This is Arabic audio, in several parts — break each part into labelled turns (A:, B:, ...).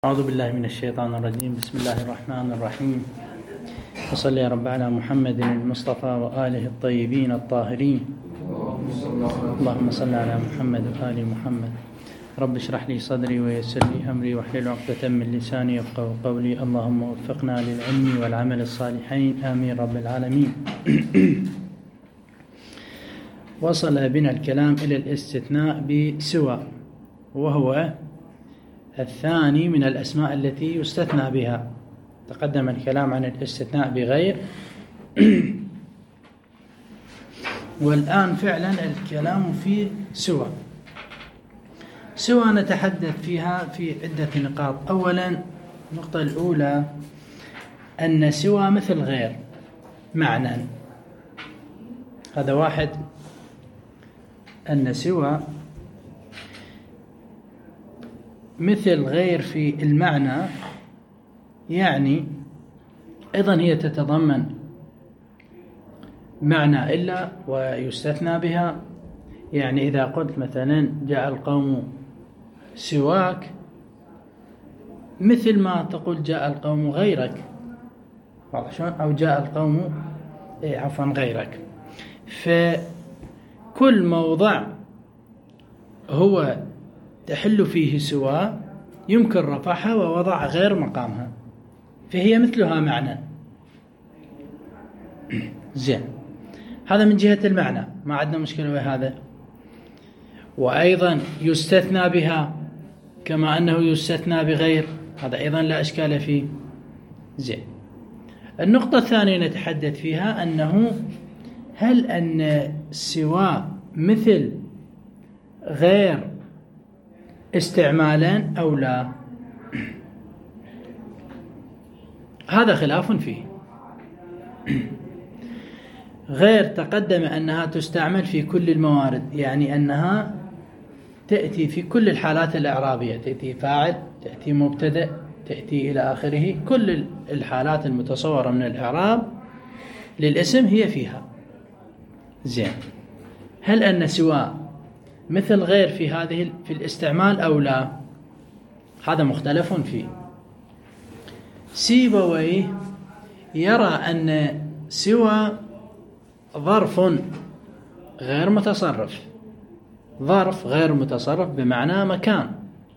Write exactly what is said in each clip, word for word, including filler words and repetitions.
A: أعوذ بالله من الشيطان الرجيم. بسم الله الرحمن الرحيم. وصل يا رب على محمد المصطفى وآله الطيبين الطاهرين. اللهم صل على محمد وآل محمد. رب اشرح لي صدري ويسر لي أمري واحلل عقدة من لساني يفقهوا قولي. اللهم وفقنا للعلم والعمل الصالحين آمين رب العالمين. وصل بنا الكلام إلى الاستثناء بسوى، وهو الثاني من الأسماء التي يستثنى بها. تقدم الكلام عن الاستثناء بغير، والآن فعلا الكلام في سوى. سوى نتحدث فيها في عدة نقاط. أولا، النقطة الأولى أن سوى مثل غير معنى. هذا واحد، أن سوى مثل غير في المعنى، يعني أيضا هي تتضمن معنى إلا ويستثنى بها. يعني إذا قلت مثلا جاء القوم سواك، مثل ما تقول جاء القوم غيرك، أو جاء القوم إيه عفوا غيرك. فكل موضع هو تحل فيه سوى يمكن رفعها ووضع غير مقامها، فهي مثلها معنى. زين، هذا من جهة المعنى، ما عندنا مشكلة بهذا. وأيضا يستثنى بها كما أنه يستثنى بغير، هذا أيضا لا إشكال فيه. زين، النقطة الثانية نتحدث فيها أنه هل أن سوى مثل غير استعمالا أو لا؟ هذا خلاف فيه. غير تقدم أنها تستعمل في كل الموارد، يعني أنها تأتي في كل الحالات الإعرابية، تأتي فاعل، تأتي مبتدأ، تأتي إلى آخره. كل الحالات المتصورة من الإعراب للاسم هي فيها. زين، هل أن سوى مثل غير في هذه في الاستعمال أو لا؟ هذا مختلف فيه. سيبويه يرى أن سوى ظرف غير متصرف. ظرف غير متصرف بمعنى مكان.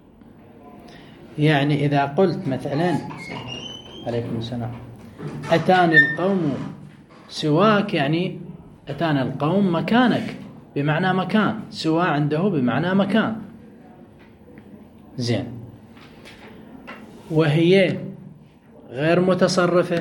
A: يعني إذا قلت مثلا عليكم السلام أتاني القوم سواك، يعني أتاني القوم مكانك بمعنى مكان. سوى عنده بمعنى مكان. زين، وهي غير متصرفة.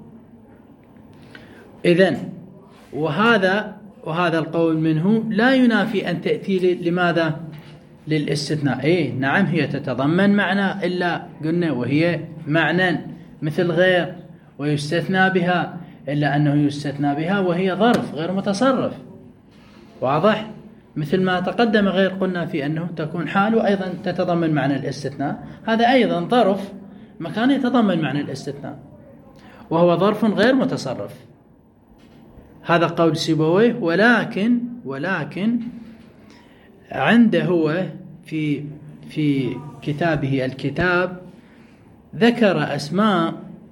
A: إذن وهذا وهذا القول منه لا ينافي أن تأتي لماذا؟ للاستثناء. إيه نعم، هي تتضمن معنى إلا قلنا، وهي معنى مثل غير، ويستثنى بها، إلا أنه يستثنى بها وهي ظرف غير متصرف. واضح؟ مثل ما تقدم غير قلنا في أنه تكون حال وأيضا تتضمن معنى الاستثناء. هذا أيضا ظرف مكان يتضمن معنى الاستثناء، وهو ظرف غير متصرف. هذا قول سيبويه. ولكن ولكن عنده هو في في كتابه الكتاب ذكر أسماء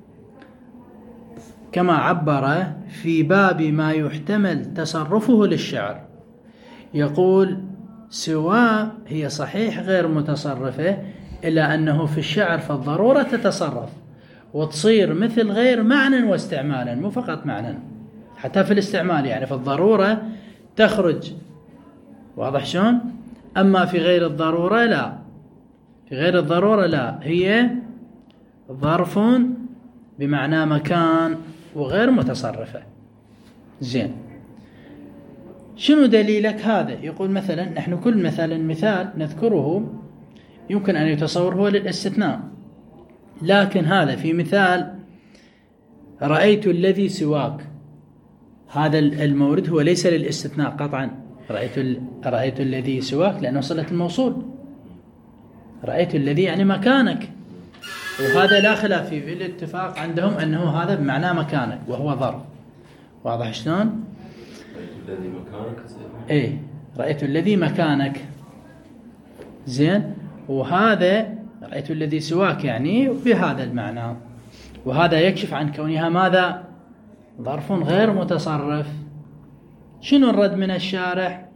A: كما عبر في باب ما يحتمل تصرفه للشعر. يقول سواء هي صحيح غير متصرفة، إلا أنه في الشعر فالضرورة تتصرف وتصير مثل غير معنى واستعمالا، مو فقط معنى، حتى في الاستعمال. يعني في الضرورة تخرج. واضح شلون؟ أما في غير الضرورة لا. في غير الضرورة لا، هي ظرف بمعنى مكان وغير متصرفة. زين، شنو دليلك هذا؟ يقول مثلا نحن كل مثلا مثال نذكره يمكن أن يتصور هو للاستثناء، لكن هذا في مثال رأيت الذي سواك، هذا المورد هو ليس للاستثناء قطعا. رأيت رأيت الذي سواك لأنه صلة الموصول. رأيت الذي يعني مكانك، وهذا لا خلاف في الاتفاق عندهم أنه هذا بمعنى مكانك وهو ظرف. واضح شلون؟
B: الذي مكانك.
A: ايه، رأيت الذي مكانك. زين، وهذا رأيت الذي سواك يعني بهذا المعنى، وهذا يكشف عن كونها ماذا؟ ظرف غير متصرف. شنو الرد من الشارح؟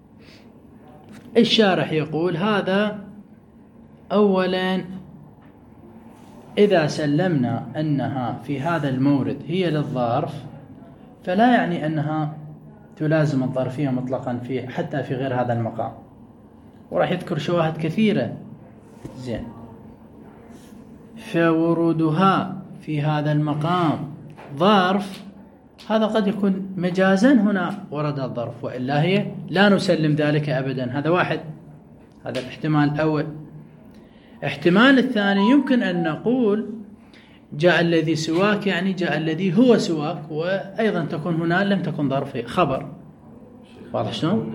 A: الشارح يقول هذا أولا إذا سلمنا أنها في هذا المورد هي للظرف فلا يعني أنها تلازم الظرفية مطلقا في حتى في غير هذا المقام، وراح يذكر شواهد كثيرة. زين، فورودها في هذا المقام ظرف، هذا قد يكون مجازا هنا ورد الظرف، وإلا هي لا نسلم ذلك أبدا. هذا واحد، هذا الاحتمال الأول. احتمال الثاني يمكن أن نقول جاء الذي سواك يعني جاء الذي هو سواك، وأيضا تكون هنا لم تكن ظرفية خبر. واضح شلون؟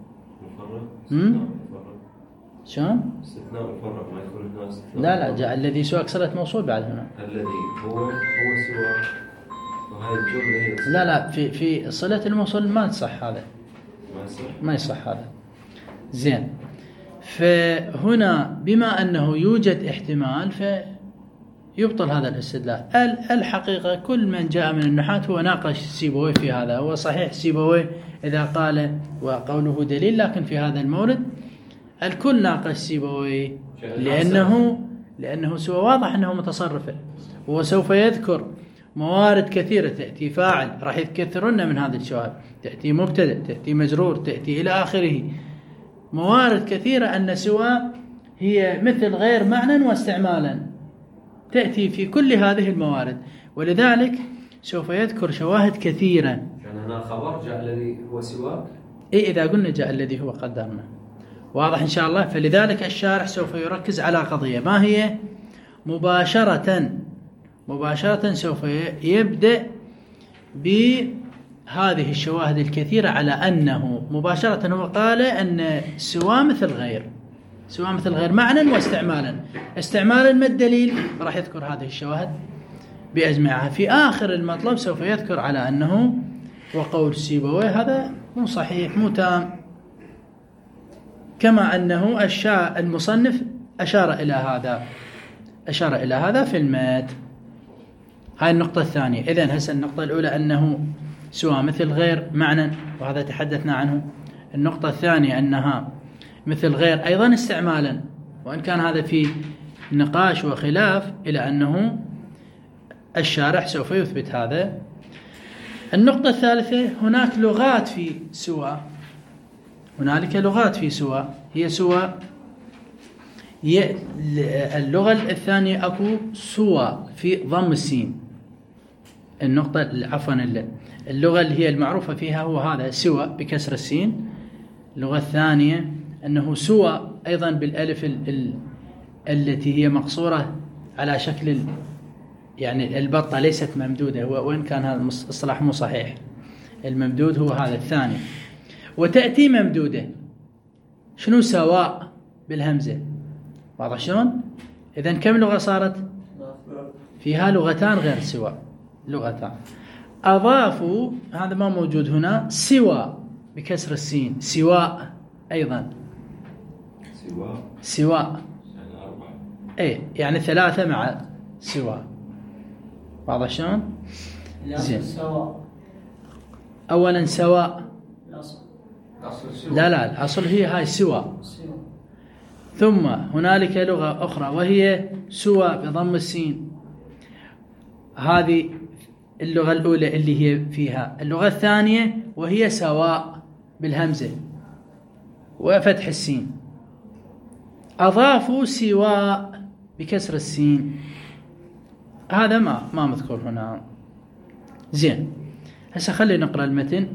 A: شلون؟
B: استثناء مفرغ ما يكون هنا استثناء.
A: لا لا، جاء الذي سواك صلة موصول بعد هنا.
B: الذي هو هو سواك، وهذه الجملة هي
A: لا لا، في في صلة الموصول ما تصح هذا.
B: ما يصح. ما
A: يصح هذا. زين، فهنا بما أنه يوجد احتمال فيبطل هذا الاستدلال. الحقيقة كل من جاء من النحاة هو ناقش سيبويه في هذا. هو صحيح سيبويه إذا قال وقوله دليل، لكن في هذا المورد الكل ناقش سيبويه، لأنه لأنه سوى واضح أنه متصرف، وسوف يذكر موارد كثيرة تأتي فاعل، راح يذكرون من هذه الشواهد، تأتي مبتدأ، تأتي مجرور، تأتي إلى آخره، موارد كثيرة أن سوى هي مثل غير معنى واستعمالا، تأتي في كل هذه الموارد، ولذلك سوف يذكر شواهد كثيرة.
B: يعني هنا خبر جاء الذي هو سواك.
A: إيه، إذا قلنا جاء الذي هو قدرنا واضح إن شاء الله. فلذلك الشارح سوف يركز على قضية ما هي مباشرة مباشرة سوف يبدأ بهذه الشواهد الكثيرة على أنه مباشرة هو قال أن سوى مثل غير، سوى مثل غير معنى واستعمالا. استعمالا ما الدليل؟ راح يذكر هذه الشواهد بأجمعها. في آخر المطلب سوف يذكر على أنه وقول سيبويه هذا مو صحيح مو تام، كما أنه الشاء المصنف أشار إلى هذا أشار إلى هذا في المات. هاي النقطة الثانية. إذن هسه النقطة الأولى أنه سوى مثل غير معنى، وهذا تحدثنا عنه. النقطة الثانية أنها مثل غير أيضا استعمالا، وإن كان هذا في نقاش وخلاف، إلى أنه الشارح سوف يثبت هذا. النقطة الثالثة، هناك لغات في سوى، هنالك لغات في سوى، هي سوى اللغة الثانية أكو سوى في ضم السين. النقطة عفوا اللغة اللي هي المعروفة فيها هو هذا سوى بكسر السين. اللغة الثانية أنه سوى أيضا بالألف ال ال التي هي مقصورة على شكل يعني البطة ليست ممدودة، وإن كان هذا الصلاح مو صحيح، الممدود هو هذا الثاني. وتأتي ممدودة، شنو سواء بالهمزة، واضح شلون؟ إذن كم لغة صارت؟ فيها لغتان غير سوى، لغتان. أضافوا، هذا ما موجود هنا، سوى بكسر السين، سواء أيضا،
B: سواء
A: سواء
B: يعني أربعة،
A: إيه يعني ثلاثة مع سواء، واضح شلون؟ زين. أولا سواء، لا لا الأصل هي هاي سوى، ثم هنالك لغة أخرى وهي سوى بضم السين، هذه اللغة الأولى اللي هي فيها. اللغة الثانية وهي سواء بالهمزة وفتح السين. أضافوا سواء بكسر السين، هذا ما ما مذكور هنا. زين، هسه خلي نقرأ المتن.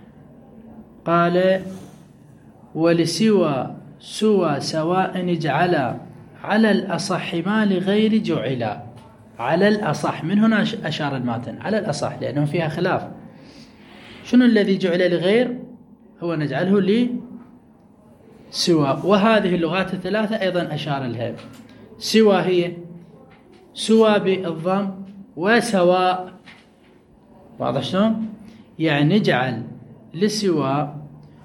A: قال ولسوى سوى سواء اجعلا على الأصح ما لغير جعلا. على الأصح، من هنا أشار الماتن على الأصح لأنه فيها خلاف. شنو الذي جعل لغير؟ هو نجعله لسوى. وهذه اللغات الثلاثة أيضا أشار لها. سوى هي سوى بالضم وسواء، واضح شلون؟ يعني نجعل لسوى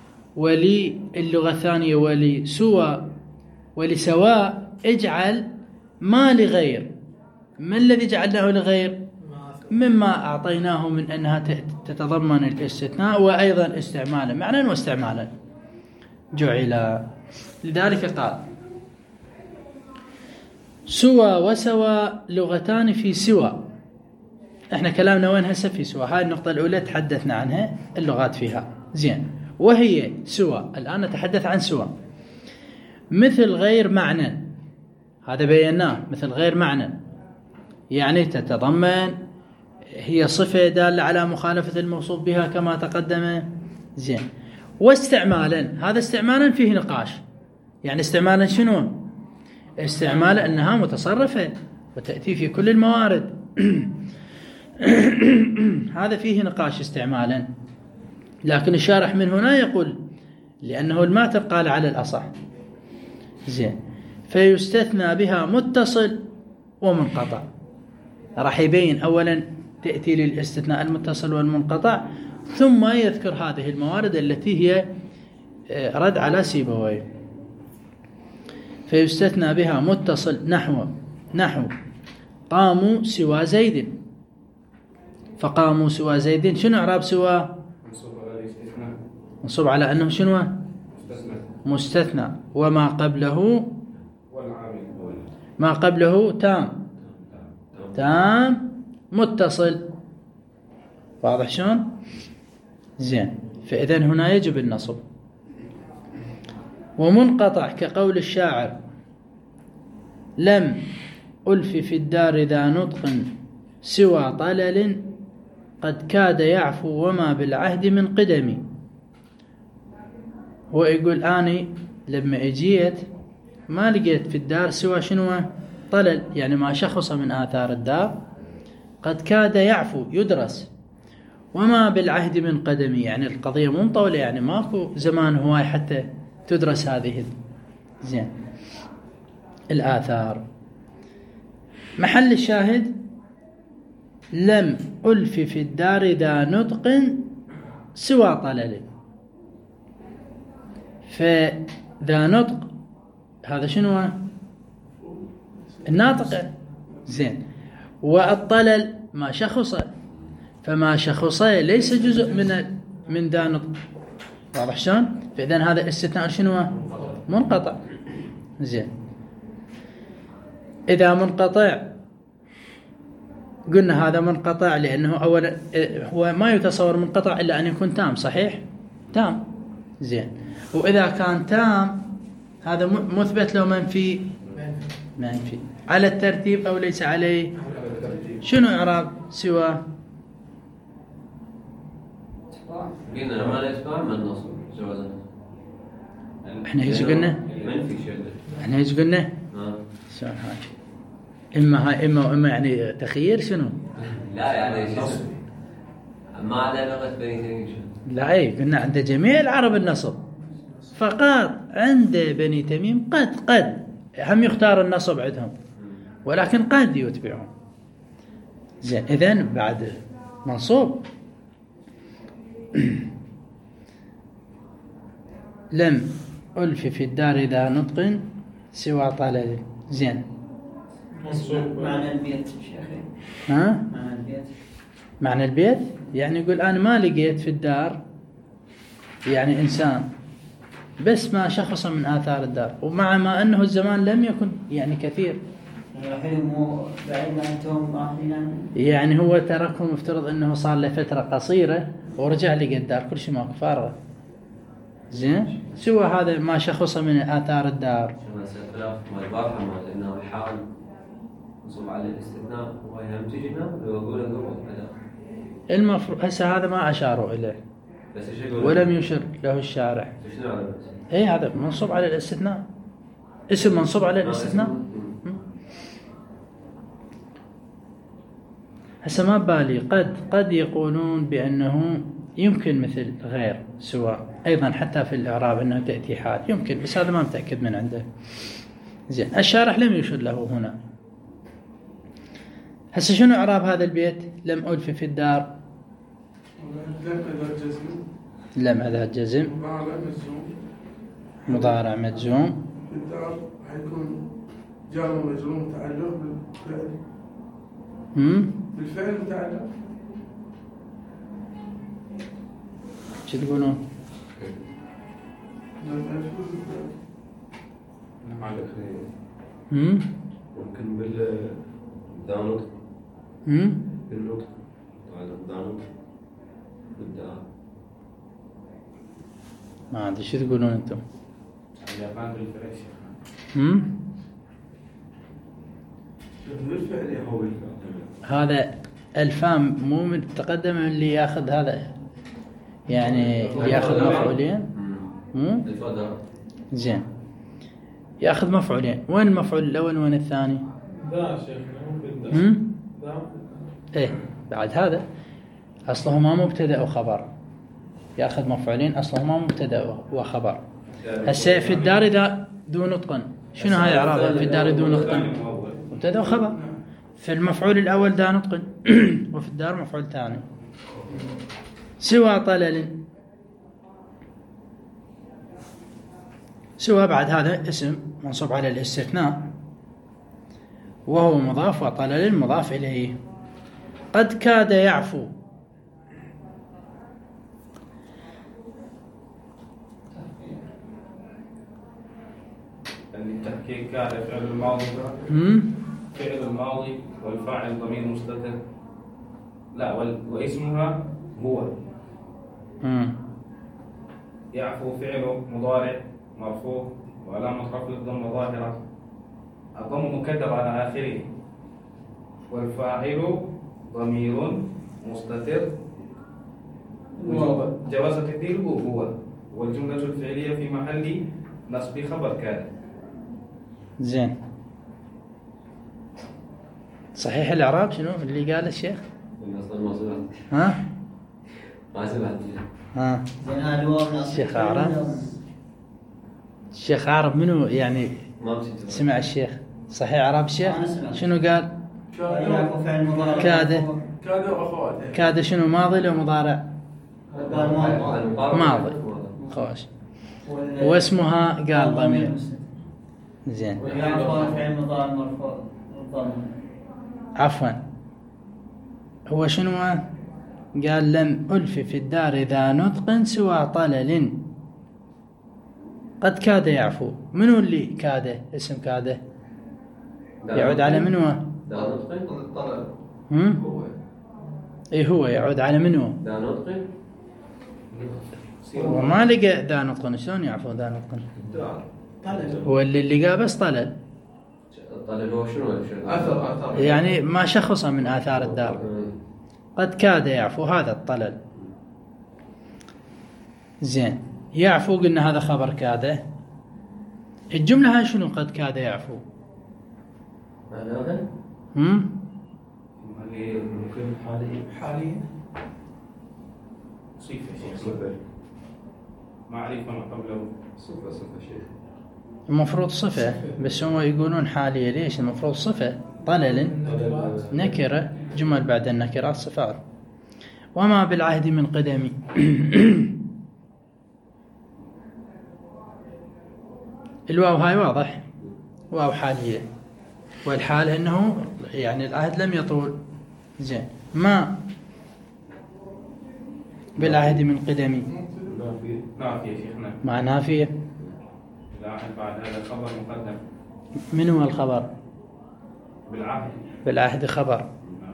A: وللغة الثانية ولسوى ولسواء اجعل ما لغير. ما الذي جعلناه لغير؟ مما أعطيناه من أنها تتضمن الاستثناء وأيضا استعمالا، معنى واستعمالا جعل. لذلك قال سوى وسوى لغتان في سوى. احنا كلامنا وين هسه؟ في سوى. هاي النقطة الأولى تحدثنا عنها، اللغات فيها زين. وهي سوى، الآن نتحدث عن سوى. مثل غير معنى، هذا بيناه، مثل غير معنى يعني تتضمن، هي صفة دالة على مخالفة الموصوف بها كما تقدم زين. واستعمالا، هذا استعمالا فيه نقاش، يعني استعمالا شنو؟ استعمالا أنها متصرفة وتأتي في كل الموارد. هذا فيه نقاش استعمالا، لكن الشارح من هنا يقول لأنه الماتر قال على الأصح زين. فيستثنى بها متصل ومنقطع. راح يبين أولا تأتي للاستثناء المتصل والمنقطع، ثم يذكر هذه الموارد التي هي رد على سيبويه. فيستثنى بها متصل نحو نحو قاموا سوى زيد. فقاموا سوى زيد، شنو إعراب سوى؟ منصوب على أنه شنو؟ مستثنى. وما قبله ما قبله تام تام متصل. واضح شلون؟ زين. فإذن هنا يجب النصب. ومنقطع كقول الشاعر لم ألف في الدار ذا نطق سوى طلل قد كاد يعفو وما بالعهد من قدمي. هو يقول أني لما اجيت ما لقيت في الدار سوى شنو؟ طلل، يعني ما شخص من آثار الدار. قد كاد يعفو يدرس، وما بالعهد من قدمي، يعني القضية مو مطولة، يعني ماكو زمان هواي حتى تدرس هذه زين الآثار. محل الشاهد لم ألف في الدار ذا نطق سوى طلل. فذا نطق هذا شنو؟ الناطق زين. والطلل ما شخص، فما شخص ليس جزء من من ذا نطق. واضح شلون؟ فإذن هذا استثناء شنو؟ منقطع زين. إذا منقطع قلنا هذا منقطع لأنه أولا هو ما يتصور منقطع إلا أن يكون تام. صحيح؟ تام زين. وإذا كان تام هذا مثبت لو منفي؟ منفي. على الترتيب أو ليس عليه؟ شنو إعراب سوى؟
C: قلنا ما الإتباع من النصب جوازا.
A: إحنا إيش قلنا؟
C: منفي شيء.
A: إحنا إيش قلنا؟
C: آه.
A: شلون هاي؟ إما هاي إما وإما يعني تخيير شنو؟
C: لا يعني شو؟ ما عدا لغة بني تميم.
A: لا أي قلنا عند جميع العرب النصب، فقط عند بني تميم قد قد هم يختار النصب عندهم، ولكن قد يتبعهم زين. إذن بعد منصوب لم ألف في الدار ذا نطق سوى طلل زين.
D: معنى البيت شيخي.
A: ها؟
D: معنى البيت.
A: معنى البيت يعني يقول أنا ما لقيت في الدار يعني إنسان، بس ما شخص من آثار الدار، ومع ما أنه الزمان لم يكن يعني كثير.
D: الحين مو بعيد أنتم آخرين.
A: يعني هو تركهم، افترض أنه صار له فترة قصيرة ورجع لقى الدار كل شيء ماكو فارغة زين. سوى هذا ما شخص من آثار الدار.
C: شو خلاف ما البارحة ما لأنه الحال منصوب على الاستثناء وهي هم تجي هنا ويقول انه
A: المفروض هسه هذا ما أشاروا إليه
C: بس ايش يقول
A: ولم يشر له الشارع.
C: شنو على
A: اي هذا منصوب على الاستثناء، اسم منصوب على الاستثناء. هسه ما بالي قد قد يقولون بأنه يمكن مثل غير سواء أيضا حتى في الإعراب أنه تأتي حال يمكن، بس هذا ما متأكد من عنده زين. الشارح لم يشر له هنا. هسه شنو إعراب هذا البيت؟ لم ألف في الدار.
E: لم أذا جزم.
A: لم أذا جزم.
E: مضارع مجزوم.
A: مضارع مجزوم.
E: في الدار حيكون جار ومجرور متعلق بالفعل
A: هم؟
E: بالفعل متعلق.
A: شو تقولون؟
E: لما يفوز بالفعل.
B: نعم على الأخير.
A: هم؟
B: ممكن بال دانوت
A: هم؟
B: بالنطق على دانوت بالدال.
A: ما أدري شو تقولون أنتم؟
F: اليابان بالفعل شيخ.
A: هم؟
B: بالفعل يا هو بالفعل.
A: هذا الفام مو متقدم من اللي ياخذ هذا، يعني ياخذ مفعولين. مو؟
C: الفضاء.
A: زين، ياخذ مفعولين. وين المفعول الأول وين الثاني؟
E: لا شيخنا مو بالدال.
A: هم؟
E: لا.
A: إيه بعد هذا أصله ما مبتدأ وخبر، ياخذ مفعولين أصلهما مبتدأ وخبر. هسه في الدار إذا ذو نطق، شنو هاي إعرابها؟ في الدار ذو نطق مبتدأ وخبر، في المفعول الأول ذا نطق وفي الدار مفعول ثاني. سوى طلل، سوى بعد هذا اسم منصوب على الاستثناء وهو مضاف، وطلل مضاف إليه. قد كاد يعفو،
F: التحقيق كان فعل الماضي
A: هم؟
F: فعل الماضي والفاعل ضمير مستتر. لا وال... واسمها هو.
A: هم.
F: يعفو فعل مضارع مرفوع وعلامة رفعه الضمة ظاهرة، الضم مكدر على آخره، والفاعل ضمير مستتر وجواب- جواز تقديره هو، والجملة الفعلية في محل نصب خبر كان.
A: زين، صحيح الإعراب شنو اللي قال الشيخ؟
C: أصلا ما سمعت.
A: ها؟
C: ما سمعت.
A: ها؟
D: زين هذا الواو ناصب
A: الشيخ
D: فعل
A: أعرب؟
D: ولا-
A: الشيخ أعرب منو يعني
C: ما مشيت.
A: سمع الشيخ؟ صحيح إعراب الشيخ؟
D: أنا سمعت.
A: شنو قال؟
D: يعفو فعل مضارع
A: كاد.
D: مرفوع.
E: كاد واخواته.
A: كاد شنو ماضي لو مضارع؟
D: قال ماضي.
A: ماضي. خوش.
D: وال-
A: واسمها قال ضمير.
D: مستتر.
A: زين،
D: يعفو فعل مضارع مرفوع بالضم.
A: عفوا، هو شنو قال؟ لم ألف في الدار ذا نطق سوى طلل. قد كاد يعفو، منو اللي كاده؟ اسم كاده يعود على منو؟
C: دا نطق.
B: طلع
A: هم؟
B: هو
A: اي هو يعود على منو؟
C: دا نطق.
A: وما لقى ذا نطق، شلون يعفو ذا نطق؟
B: دال.
A: هو اللي لقاه بس طلل،
C: طلع هو شنو شنو؟
B: أثر أثر.
A: يعني ما شخصه من آثار الدار. قد كاد يعفو هذا الطلل. زين، يعفو قلنا هذا خبر كاده. الجملة هاي شنو قد كاد يعفو؟
C: معناها
A: هم؟
F: اللي ممكن حاليا
E: حاليا.
F: صفة شيخ،
B: صفر
F: معرفة ما قبله.
B: صفر صفر شيء.
A: المفروض صفة، بس هم يقولون حالية. ليش المفروض صفة؟ طلل نكرة، جمل بعد النكرات صفات. وما بالعهد من قدم. الواو هاي واضح، واو حالية، والحال انه يعني العهد لم يطول. زين، ما بالعهد من قدم
F: نافية شيخنا.
A: مع نافية.
F: لاحظ بعد هذا خبر مقدم
A: من هو الخبر؟
F: بالعهد.
A: بالعهد خبر.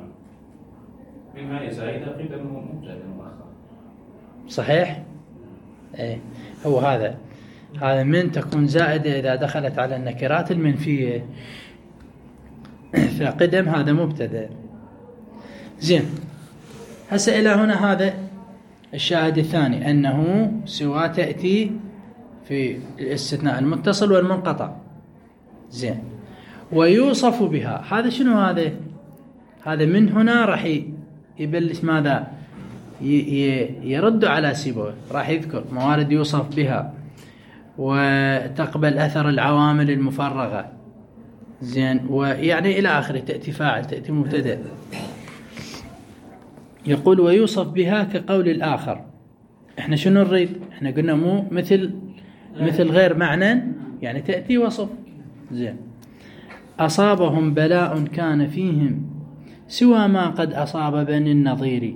F: من هاي زائدة قيل أنه مبتدأ مؤخر.
A: صحيح؟ ايه، هو هذا هذا من تكون زائدة إذا دخلت على النكرات المنفية، فقدم هذا مبتدأ. زين، هسه إلى هنا هذا الشاهد الثاني، أنه سوى تأتي في الاستثناء المتصل والمنقطع. زين، ويوصف بها. هذا شنو هذا؟ هذا من هنا راح يبلش ماذا؟ يرد على سيبويه، راح يذكر موارد يوصف بها وتقبل أثر العوامل المفرغة. زين، ويعني إلى آخره، تأتي فاعل، تأتي مبتدأ. يقول ويوصف بها كقول الآخر. احنا شنو نريد؟ احنا قلنا مو مثل مثل غير معنى، يعني تأتي وصف. زين، أصابهم بلاء كان فيهم سوى ما قد أصاب بني النضير.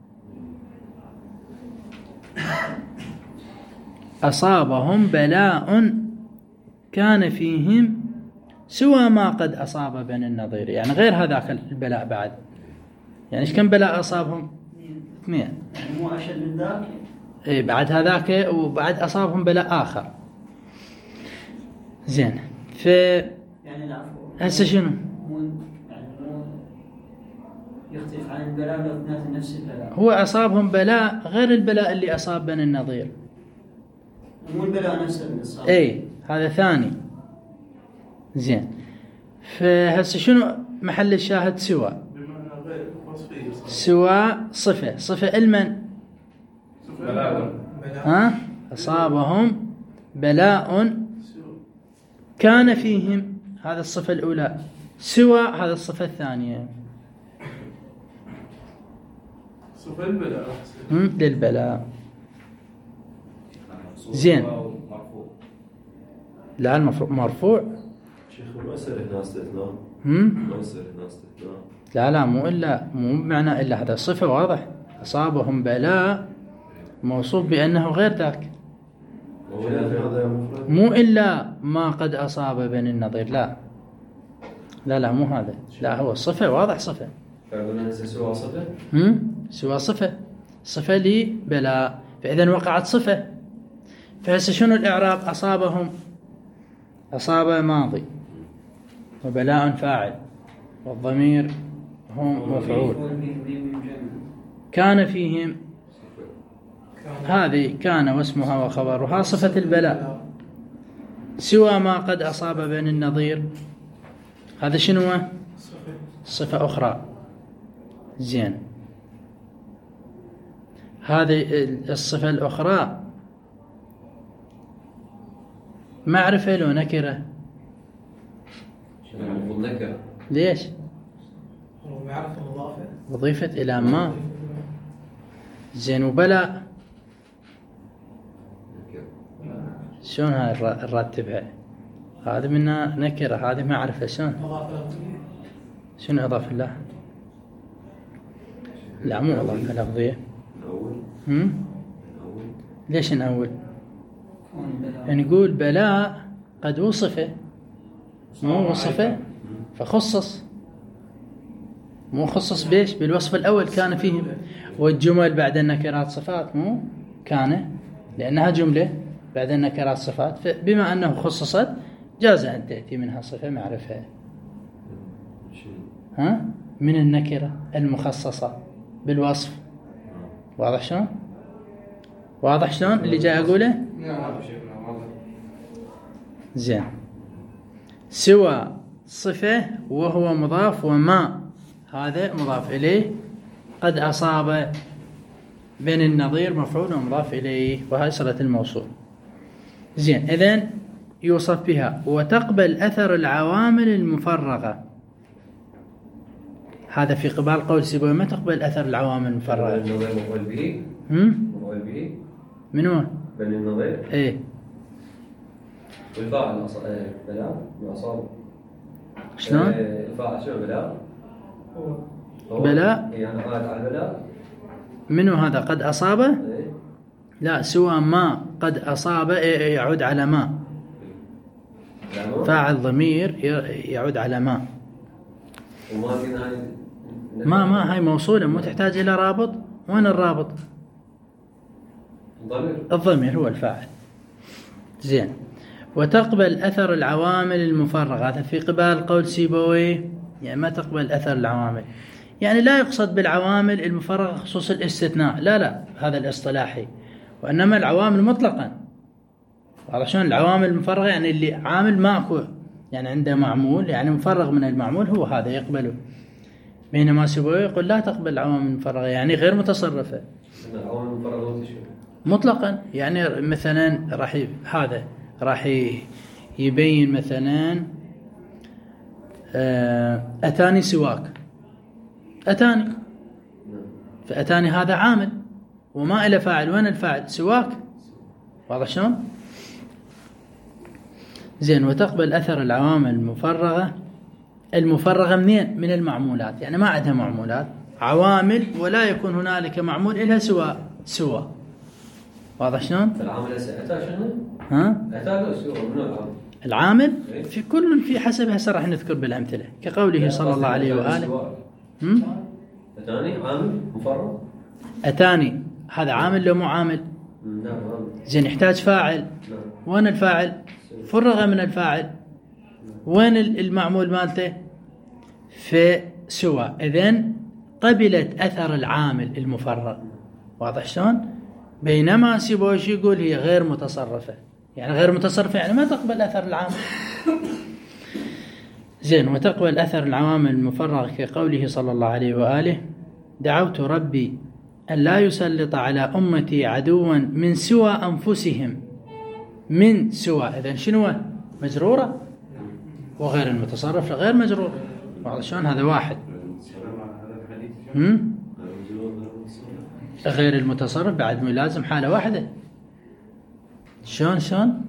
A: أصابهم بلاء كان فيهم سوى ما قد أصاب بني النضير، يعني غير هذاك البلاء بعد. يعني إيش كم بلاء أصابهم؟ اثنين.
D: يعني مو أشد من ذاك.
A: إيه بعد هذاك وبعد أصابهم بلاء آخر. زين. ف
D: يعني العفو.
A: هسه شنو؟
D: مو يعني مو يختلف عن البلاء لو اثنين نفس البلاء.
A: هو أصابهم بلاء غير البلاء اللي أصاب بني النضير.
D: مو البلاء نفسه اللي صار.
A: اي هذا ثاني. زين. فهسه شنو محل الشاهد؟ سوى.
E: بمعنى غير وصفية.
A: سوى صفة، صفة المن؟
F: بلاء.
A: ها؟ أصابهم بلاء كان فيهم، هذا الصفة الأولى. سوى هذا الصفة الثانية.
E: صفة البلاء.
A: هم؟ للبلاء. زين. لا المفروض مرفوع.
B: شيخ ما يصير هنا استثناء.
A: هم؟
B: ما يصير هنا استثناء.
A: لا لا مو إلا، مو بمعنى إلا، هذا صفة واضح. أصابهم بلاء موصوف بأنه غير ذاك. مو إلا ما قد أصاب بني النضير، لا لا لا مو هذا، لا هو صفة واضح صفة.
C: فقلنا هسه سوى صفة.
A: هم؟ سوى صفة، صفة لي بلاء، فإذا وقعت صفة. فهسه شنو الإعراب؟ أصابهم، أصاب ماضي وبلاء فاعل والضمير هم مفعول. كان فيهم، هذه كان واسمها وخبرها صفة البلاء. سوى ما قد أصاب بني النضير، هذا شنو؟ صفة أخرى. زين. هذه الصفة الأخرى معرفة لو نكرة؟
C: المفروض نكرة.
A: ليش؟
E: هو معرفة مضافة.
A: أضيفت إلى ما. زين. وبلاء شلون هاي نرتبها؟ هذه منها نكرة، هذه معرفة، شلون؟ شنو إضافة له؟ لا مو إضافة لفظية. هم؟ ليش نأول؟ نقول بلاء قد وصفه، مو وصفه فخصص، مو خصص بيش؟ بالوصف الأول كان فيهم، والجمل بعد النكرات صفات، مو كان لأنها جملة بعد النكرات صفات، فبما أنه خصصت جاز أن تأتي منها صفة معرفة. ها؟ من النكرة المخصصة بالوصف. واضح شلون؟ واضح شلون اللي جاي أقوله؟ زين. سوى صفة وهو مضاف، وما هذا مضاف إليه، قد أصاب بين النظير مفعول ومضاف إليه، وهي صلة الموصول. زين. إذن يوصف بها وتقبل أثر العوامل المفرغة. هذا في قبال قول سيبوي ما تقبل أثر العوامل المفرغة.
C: بني النظير مفعول به.
A: هم؟
C: مفعول به.
A: منو؟
C: بني النظير.
A: إيه.
C: والفاعل بلاء وأصاب.
A: شلون؟
C: الفاعل شنو بلاء؟
A: بلاء.
C: يعني قاعد على بلاء.
A: منو هذا؟ قد أصابه؟
C: إيه.
A: لا، سوى ما قد أصاب يعود على ما. فاعل ضمير يعود على ما.
C: وما قلنا هاي
A: ما ما هاي موصولة، مو تحتاج إلى رابط. وين الرابط؟
C: الضمير.
A: الضمير هو الفاعل. زين. وتقبل أثر العوامل المفرغة، هذا في قبال قول سيبوي يعني ما تقبل أثر العوامل، يعني لا يقصد بالعوامل المفرغة خصوص الاستثناء، لا لا هذا الاصطلاحي، وإنما العوامل مطلقا. علشان العوامل المفرغة يعني اللي عامل ماكو، يعني عنده معمول يعني مفرغ من المعمول، هو هذا يقبله. بينما سيبوي يقول لا تقبل العوامل المفرغة، يعني غير متصرفة
C: العوامل المفرغة
A: مطلقا. يعني مثلا راح هذا راح يبين مثلا أتاني سواك، أتاني، فأتاني هذا عامل وما إلى فاعل. وين الفاعل؟ سواك. واضح شلون؟ زين. وتقبل أثر العوامل المفرغة المفرغة منين؟ من المعمولات، يعني ما عندها معمولات، عوامل ولا يكون هنالك معمول إلها سوى سوى. واضح شلون؟
C: العامل هسه أتى شنو؟
A: ها؟
C: أتى له سوى منو العامل؟
A: العامل في كل في حسب، هسه راح نذكر بالأمثلة كقوله صلى الله عليه وآله. هم؟
C: أتاني عامل مفرغ؟
A: أتاني هذا عامل لو مو عامل؟
C: نعم عامل.
A: زين يحتاج فاعل.
C: نعم.
A: وين الفاعل؟ فرغ من الفاعل. وين المعمول مالته؟ في سوى. إذن قبلت أثر العامل المفرغ. واضح شلون؟ بينما سيبويش يقول هي غير متصرفة، يعني غير متصرفة يعني ما تقبل أثر العامل. زين، وتقبل أثر العوامل المفرغ كقوله صلى الله عليه وآله: دعوت ربي أن لا يسلط على أمتي عدوا من سوى أنفسهم. من سوى، إذن شنو؟ مجرورة، وغير المتصرف غير مجرور. واضح شلون؟ هذا واحد. هم؟ غير المتصرف بعد مو لازم حالة واحدة. شلون شلون؟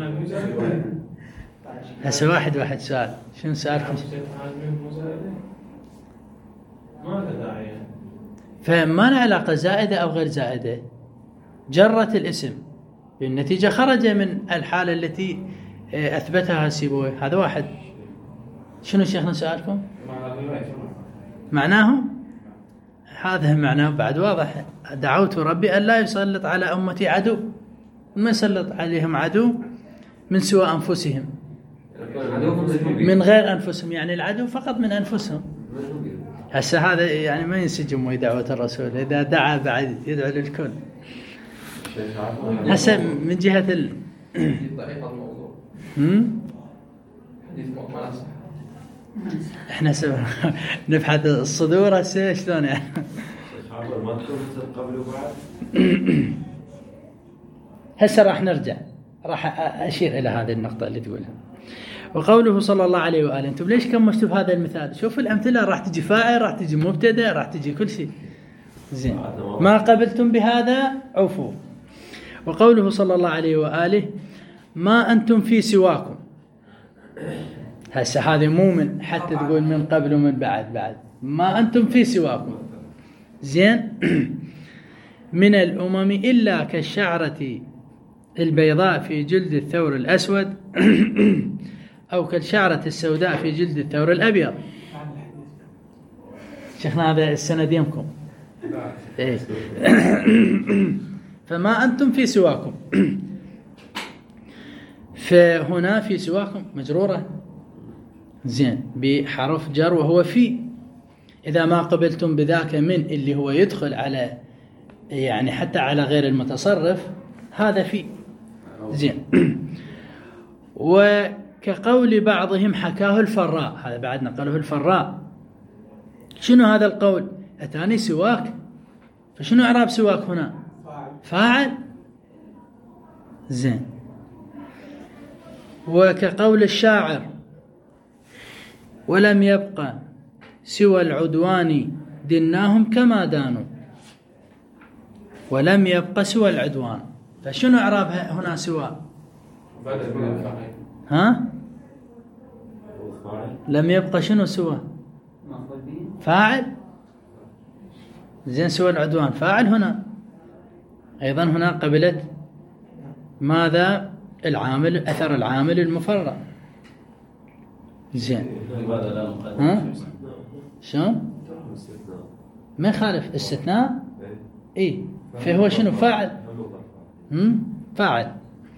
A: هسه واحد واحد سؤال. شنو سؤالكم؟
E: ما له داعي.
A: فما له علاقة زائدة أو غير زائدة، جرت الاسم بالنتيجة خرج من الحالة التي أثبتها سيبوي. هذا واحد. شنو شيخنا سؤالكم؟ معناه هذا معناه بعد واضح. دعوت ربي أن لا يسلط على أمتي عدو، ما يسلط عليهم عدو من سوى أنفسهم، من غير أنفسهم، يعني العدو فقط من أنفسهم. هسه هذا يعني ما ينسجم ويا دعوة الرسول، إذا دعا بعد يدعو للكل. هسه من جهة ال
B: ضعيف الموضوع.
A: هم؟
B: حديث ما لا صح.
A: احنا سو... نبحث الصدور هسه شلون يعني.
C: ما تكون قبل وبعد.
A: هسه راح نرجع، راح أشير إلى هذه النقطة اللي تقولها. وقوله صلى الله عليه وآله، أنتم ليش كمشتوا بهذا المثال؟ شوف الأمثلة، راح تجي فاعل، راح تجي مبتدأ، راح تجي كل شيء. زين، ما قبلتم بهذا عفوا. وقوله صلى الله عليه وآله: ما أنتم في سواكم. هسه هذه مو من حتى تقول من قبل ومن بعد، بعد ما أنتم في سواكم. زين. من الأمم إلا كالشعرة البيضاء في جلد الثور الأسود أو كالشعرة السوداء في جلد الثور الأبيض. شيخنا هذا السند يمكم. إيه. فما أنتم في سواكم. فهنا في سواكم مجرورة، زين، بحرف جر وهو في. إذا ما قبلتم بذاك من اللي هو يدخل على يعني حتى على غير المتصرف، هذا في. زين. وكقول بعضهم حكاه الفراء، هذا بعد نقله الفراء. شنو هذا القول؟ أتاني سواك. فشنو إعراب سواك هنا؟ فاعل. زين. وكقول الشاعر: ولم يبقى سوى العدوان دناهم كما دانوا. ولم يبقى سوى العدوان، فشنو إعرابها هنا سوى؟ ها؟ لم يبقى شنو سوى؟ فاعل. زين، سوى العدوان فاعل هنا أيضا. هنا قبلت ماذا؟ العامل، أثر العامل المفرغ. زين. ها؟ شلون؟ ما يخالف استثناء. إيه، فهو شنو؟ فاعل. هم؟ فاعل.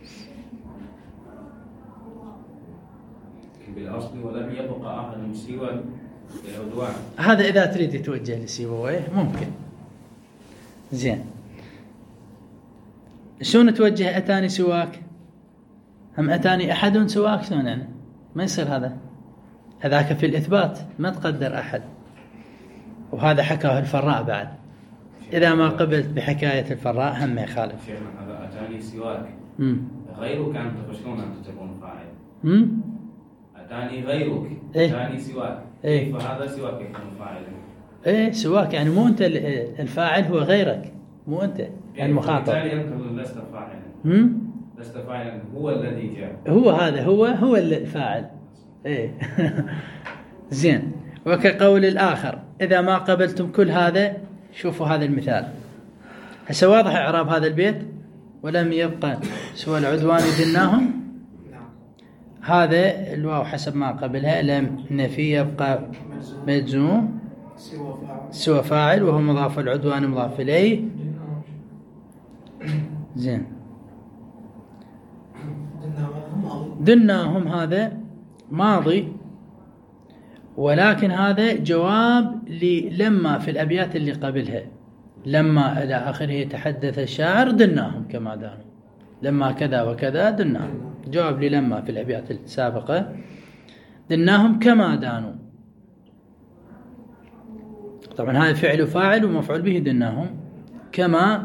F: بالأصل ولم يبقى أحد سوى العدوان.
A: هذا إذا تريد توجه لسيبويه ممكن. زين. شلون توجه أتاني سواك؟ هم أتاني أحد سواك، شلون يعني؟ ما يصير هذا. هذاك في الإثبات ما تقدر أحد، وهذا حكاه الفراء بعد. إذا ما قبلت بحكاية الفراء هم ما يخالف.
F: شيخنا هذا أتاني سواك.
A: امم
F: غيرك أنت فشلون أنت تكون فاعل؟
A: امم
F: أتاني غيرك.
A: إيه؟
F: أتاني سواك.
A: إيه؟
F: فهذا سواك يكون فاعل.
A: إيه، سواك يعني مو أنت الفاعل، هو غيرك، مو أنت المخاطب.
F: بالتالي أنت لست فاعلا.
A: امم
F: لست فاعلا، هو الذي جاء.
A: هو هذا هو هو الفاعل. إيه. زين. وكقول الآخر إذا ما قبلتم كل هذا. شوفوا هذا المثال هسه واضح إعراب هذا البيت. ولم يبقى سوى العدوان دناهم. هذا الواو حسب ما قبلها لم نفي يبقى مجزوم سوى فاعل وهو مضاف العدوان مضاف إليه. زين. دناهم هذا ماضي ولكن هذا جواب لما في الأبيات اللي قبلها. لما إلى آخره يتحدث الشاعر دناهم كما دانوا. لما كذا وكذا دناهم جواب للما في الأبيات السابقة. دناهم كما دانوا. طبعا هذا فعل وفاعل ومفعول به دناهم. كما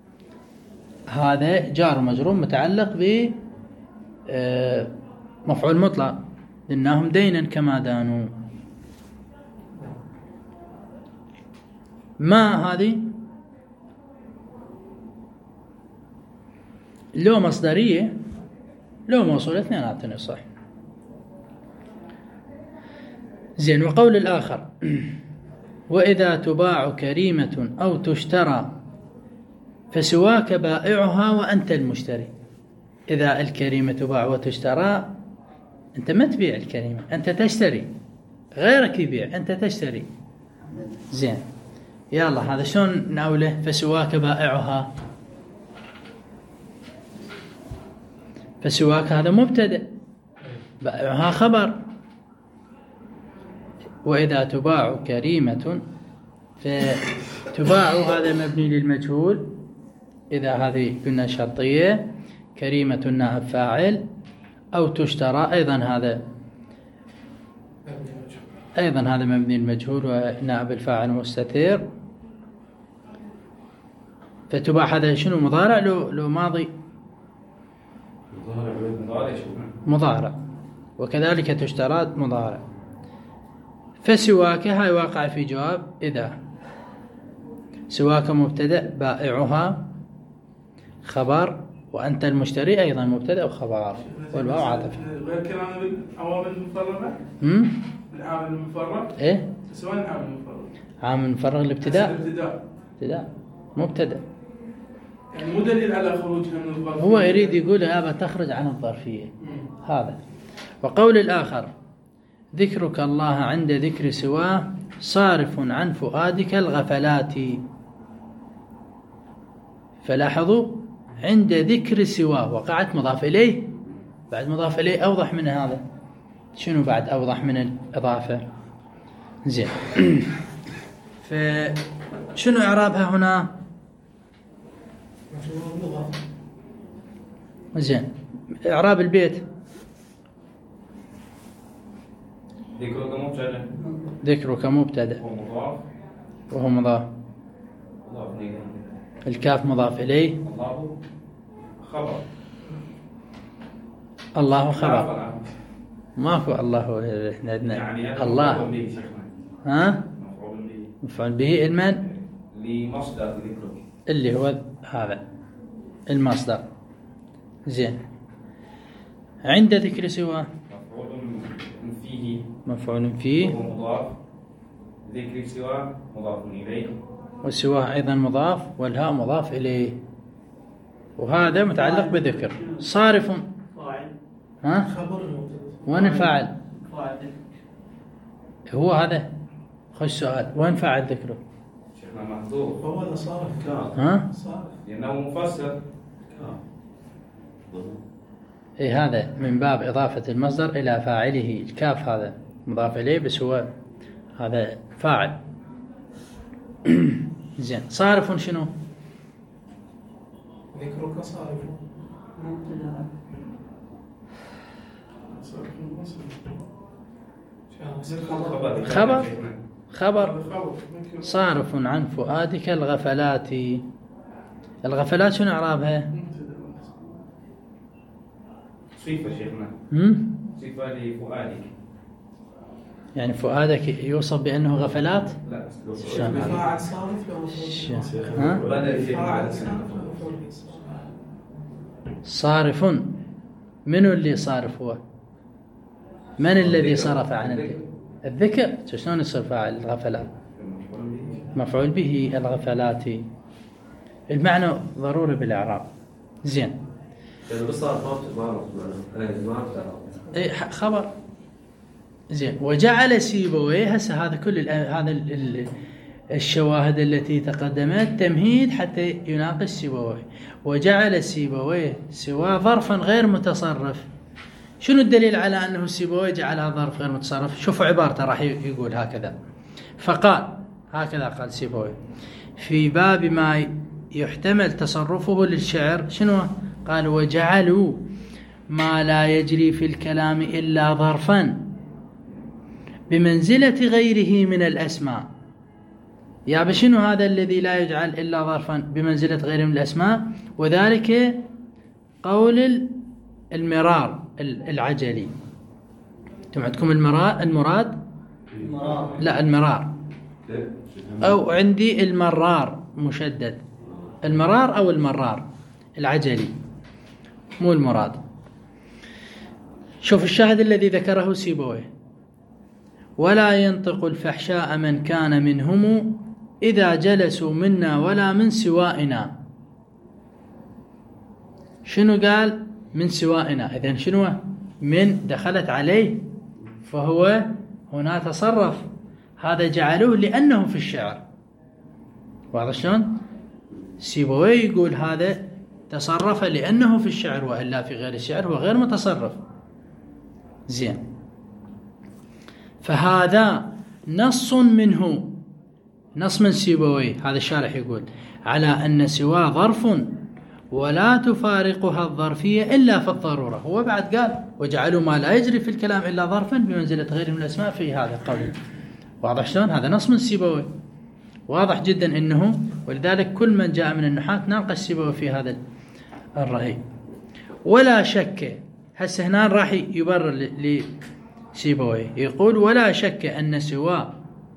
A: هذا جار مجرور متعلق ب مفعول مطلق. دناهم دينا كما دانوا. ما هذه لو مصدرية لو موصولة اثنيناتنا صح. زين. وقول الآخر وإذا تباع كريمة أو تشترى فسواك بائعها وأنت المشتري. إذا الكريمة تباع وتشترى أنت ما تبيع الكريمة أنت تشتري. غيرك يبيع أنت تشتري. زين. يلا هذا شلون نقوله؟ فسواك بائعها. فسواك هذا مبتدأ بائعها خبر. وإذا تباع كريمة فتباع هذا مبني للمجهول. إذا هذه قلنا شرطية. كريمة نائب فاعل. أو تشترى أيضا هذا أيضا هذا مبني المجهول ونائب الفاعل مستتر. فتباع هذا شنو مضارع لو لو ماضي؟ مضارع. وكذلك تشترى مضارع. فسواك هاي واقع في جواب إذا. سواك مبتدأ بائعها خبر وأنت المشتري أيضا مبتدأ وخبر والواو عاطفة.
E: غير كلام بالعوامل المفرغة.
A: امم
E: العامل المفرغ.
A: إيه.
E: سواء العامل المفرغ.
A: عامل مفرغ الابتداء.
E: الابتداء.
A: ابتداء مبتدأ.
E: يعني مو دليل على خروجها من الظرفية.
A: هو يريد يقول أبا تخرج عن الظرفية. هذا. وقول الآخر ذكرك الله عند ذكر سواه صارف عن فؤادك الغفلات. فلاحظوا عند ذكر سواه وقعت مضاف إليه. بعد مضاف إليه أوضح من هذا. شنو بعد أوضح من الإضافة؟ زين. فشنو إعرابها هنا؟ زين. إعراب البيت
F: ذكرك مبتدأ.
A: ذكرك مبتدأ
F: ومضاف
A: وهو مضاف.
F: مضاف إليه.
A: الكاف مضاف إليه.
F: الله خبر.
A: الله خبر. ماكو الله يعني الله. ها مفعول به المن
F: لمصدر ذكرك
A: اللي هو هذا المصدر. زين. عند ذكر سواه
F: مفعول فيه.
A: مفعول فيه.
F: ومضاف. ذكر سواه مضاف إليه.
A: وسواه أيضا مضاف والهاء مضاف إليه. وهذا متعلق بذكر. صارف. ها
E: خبر.
A: وين الفاعل؟ هو هذا. خش سؤال وين فاعل ذكره؟
F: شيخنا محذوف.
E: هو اللي صارف.
A: ها
E: صارف.
F: لأنه مفسر.
A: اي هذا من باب إضافة المصدر إلى فاعله. الكاف هذا مضاف إليه بس هو هذا فاعل. زين. صارف شنو؟
E: ذكرك صارف.
A: خبر. خبر. صارف عن فؤادك الغفلات. الغفلات شنو إعرابها؟
F: صفة شيخنا.
A: هم؟
F: صفة لفؤادك.
A: يعني فؤادك يوصف بأنه غفلات؟
F: لا.
E: فاعل صارف لو
A: ها؟ صارف. منو اللي صارف هو؟ من الذي صرف عن الذكر شلون يصير فاعل الغفلات؟ مفعول به الغفلات. المعنى ضروري بالإعراب. زين.
C: لأنه صار ما ما معنى ما
A: إيه خبر. زين. وجعل سيبويه هسه هذا كل هذا الشواهد التي تقدمت تمهيد حتى يناقش سيبويه. وجعل سيبويه سوى ظرفا غير متصرف. شنو الدليل على أنه سيبويه جعلها ظرف غير متصرف؟ شوفوا عبارته راح يقول هكذا. فقال هكذا قال سيبويه في باب ما يحتمل تصرفه للشعر. شنو قال؟ وجعلوا ما لا يجري في الكلام إلا ظرفا بمنزلة غيره من الأسماء. يا بشنو هذا الذي لا يجعل إلا ظرفا بمنزلة غيره من الأسماء؟ وذلك قول المرار العجلي. انتم عندكم المراد المراد لا المرار، أو عندي المرار مشدد. المرار أو المرار العجلي مو المراد. شوف الشاهد الذي ذكره سيبويه: ولا ينطق الفحشاء من كان منهم إذا جلسوا منا ولا من سوائنا. شنو قال؟ من سوائنا. إذن شنو؟ من دخلت عليه فهو هنا تصرف. هذا جعلوه لأنه في الشعر. واضح شلون؟ سيبويه يقول هذا تصرف لأنه في الشعر، وإلا في غير الشعر هو غير متصرف. زين. فهذا نص منه، نص من سيبويه هذا الشارح يقول على أن سواه ظرف ولا تفارقها الظرفية إلا في الضرورة. هو بعد قال وجعلوا ما لا يجري في الكلام إلا ظرفا بمنزلة غير من الأسماء في هذا القول. واضح شلون؟ هذا نص من سيبويه واضح جدا إنه، ولذلك كل من جاء من النحاة ناقش سيبويه في هذا الرأي. ولا شك هسه هنا راح يبرر لسيبويه يقول ولا شك أن سواه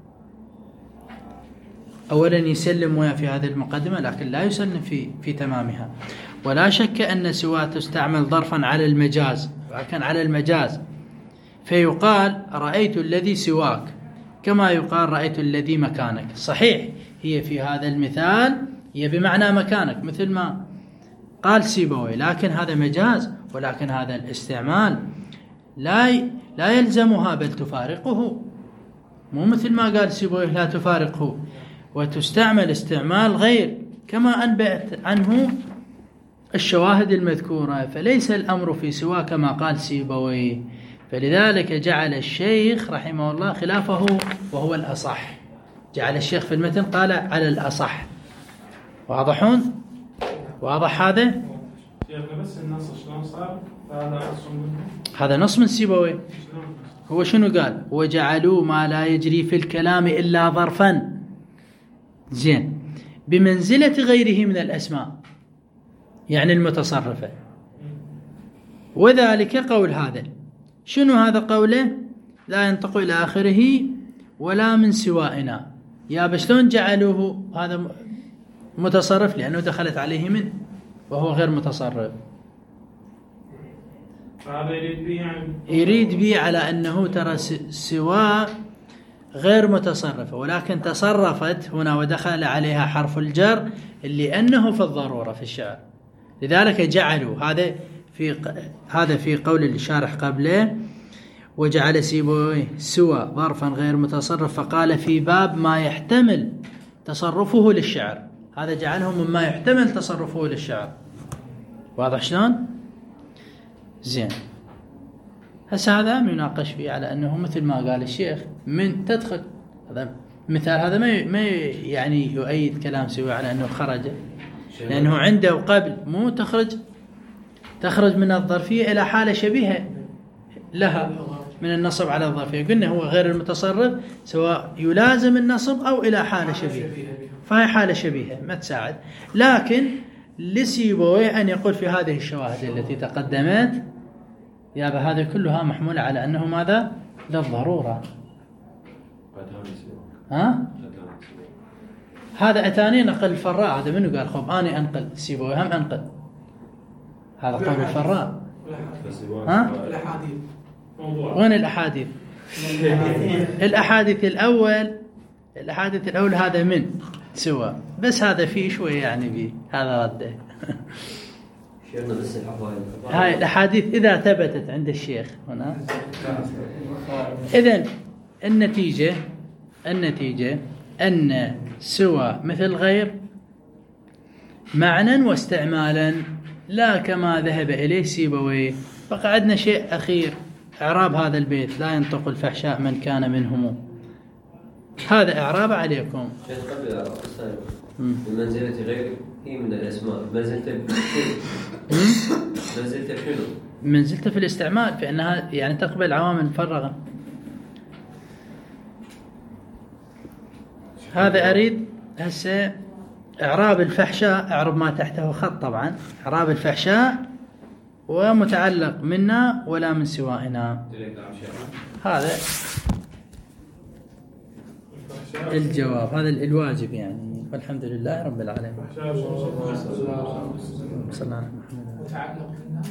A: أولا يسلم ويا في هذه المقدمة، لكن لا يسلم في في تمامها. ولا شك أن سواه تستعمل ظرفا على المجاز، ولكن على المجاز فيقال رأيت الذي سواك كما يقال رأيت الذي مكانك. صحيح هي في هذا المثال هي بمعنى مكانك مثل ما قال سيبويه، لكن هذا مجاز، ولكن هذا الاستعمال لا لا يلزمها بل تفارقه، مو مثل ما قال سيبويه لا تفارقه، وتستعمل استعمال غير كما أنبأت عنه الشواهد المذكورة. فليس الأمر في سواه كما قال سيبويه. فلذلك جعل الشيخ رحمه الله خلافه وهو الأصح. جعل الشيخ في المتن قال على الأصح. واضحون؟ واضح هذا؟
E: بس النص شلون صار؟ هذا نص منه.
A: هذا نص من سيبويه. هو شنو قال؟ وجعلوا ما لا يجري في الكلام إلا ظرفا زين بمنزلة غيره من الأسماء، يعني المتصرفة. وذلك قول هذا. شنو هذا قوله؟ لا ينطق إلى آخره ولا من سوائنا. يا بشلون جعلوه هذا متصرف؟ لأنه دخلت عليه من وهو غير متصرف.
E: فهذا يريد به يعني
A: يريد به على أنه ترى سوى غير متصرفة، ولكن تصرفت هنا ودخل عليها حرف الجر اللي أنه في الضرورة في الشعر. لذلك جعلوا هذا في هذا في قول الشارح قبله وجعل سيبويه سوى ظرفا غير متصرف، فقال في باب ما يحتمل تصرفه للشعر. هذا جعله مما يحتمل تصرفه للشعر. واضح شلون؟ زين. هسه هذا يناقش فيه على أنه مثل ما قال الشيخ من تدخل. هذا مثال هذا ما ما يعني يؤيد كلام سوى على أنه خرج، لأنه عنده قبل مو تخرج تخرج من الظرفية إلى حالة شبيهة لها من النصب على الظرفية. قلنا هو غير المتصرف سواء يلازم النصب أو إلى حالة شبيهة، فهي حالة شبيهة ما تساعد. لكن لسيبويه أن يقول في هذه الشواهد التي تقدمت يا هذه كلها محمولة على أنه ماذا؟ للضرورة. ها؟ هذا أتاني نقل الفراء. هذا منو قال خب أنا أنقل؟ سيبويه هم أنقل. هذا قول الفراء. ها؟
E: الأحاديث.
A: وين الأحاديث؟ الأحاديث الأول الأحاديث الأول هذا من سوى، بس هذا فيه شوية يعني بيه، هذا رده.
C: شيخنا بس الحفاظ
A: هاي الأحاديث إذا ثبتت عند الشيخ هنا، إذن النتيجة النتيجة أن سوى مثل غير معنى واستعمالا لا كما ذهب إليه سيبويه. بقى عندنا شيء أخير، إعراب هذا البيت: لا ينطق الفحشاء من كان منهم. هذا إعراب عليكم.
C: شيخ قبل الإعراب الثاني المنزلة غير هي من الأسماء، منزلة منزلة شنو؟
A: منزلته في الاستعمال، فإنها يعني تقبل عوامل مفرغة. هذا أريد هسه إعراب الفحشاء، إعراب ما تحته خط طبعا، إعراب الفحشاء ومتعلق منا ولا من سوائنا. هذا الجواب، هذا الواجب يعني. والحمد لله رب العالمين. صلى الله عليه وسلم.